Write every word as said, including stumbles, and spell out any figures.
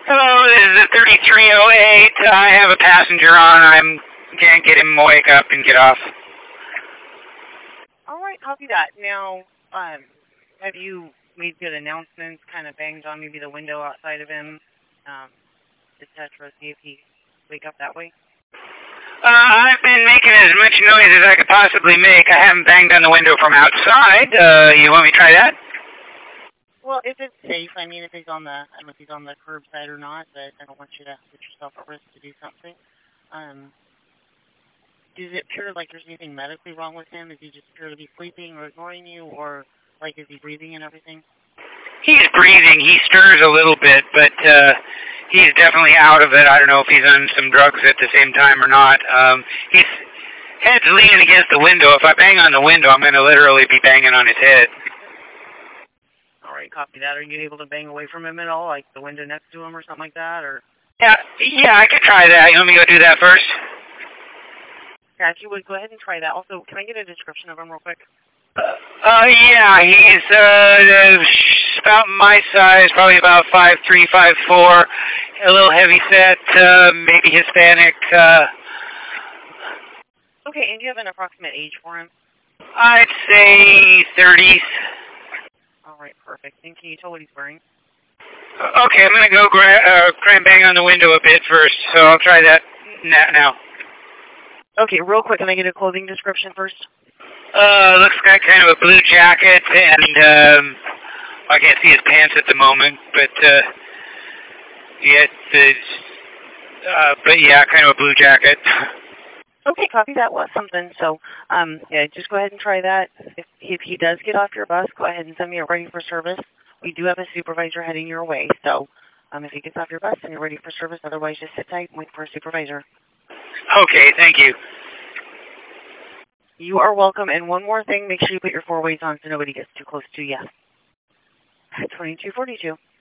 Hello, this is thirty-three oh eight. I have a passenger on. I can't get him to wake up and get off. All right, copy that. Now, um, have you made good announcements, kind of banged on maybe the window outside of him, um, et cetera, see if he wake up that way? Uh, I've been making as much noise as I could possibly make. I haven't banged on the window from outside. Uh, you want me to try that? Well, if it's safe, I mean, if he's on the, I don't know if he's on the curbside or not, but I don't want you to put yourself at risk to do something. Um, does it appear like there's anything medically wrong with him? Does he just appear to be sleeping or ignoring you, or, like, is he breathing and everything? He's breathing. He stirs a little bit, but uh, he's definitely out of it. I don't know if he's on some drugs at the same time or not. Um, his head's leaning against the window. If I bang on the window, I'm going to literally be banging on his head. All right, copy that. Are you able to bang away from him at all, like the window next to him or something like that, or? Yeah, yeah, I could try that. You want me to go do that first? Yeah, if you would, go ahead and try that. Also, can I get a description of him real quick? Uh, yeah, he's uh, about my size, probably about five three, five four, a little heavy set, uh, maybe Hispanic. Uh, okay, and do you have an approximate age for him? I'd say thirties. All right, perfect. And can you tell what he's wearing? Okay, I'm going to go gra uh, cram bang on the window a bit first, so I'll try that now. Okay, real quick, can I get a clothing description first? Uh, looks like kind of a blue jacket, and um, I can't see his pants at the moment, but uh, yeah, it's, uh, but yeah, kind of a blue jacket. Okay, copy that was something. So, um, yeah, just go ahead and try that. If, if he does get off your bus, go ahead and send me a ready for service. We do have a supervisor heading your way, so um, if he gets off your bus and you're ready for service, otherwise just sit tight and wait for a supervisor. Okay, thank you. You are welcome. And one more thing, make sure you put your four ways on so nobody gets too close to you. twenty-two forty-two.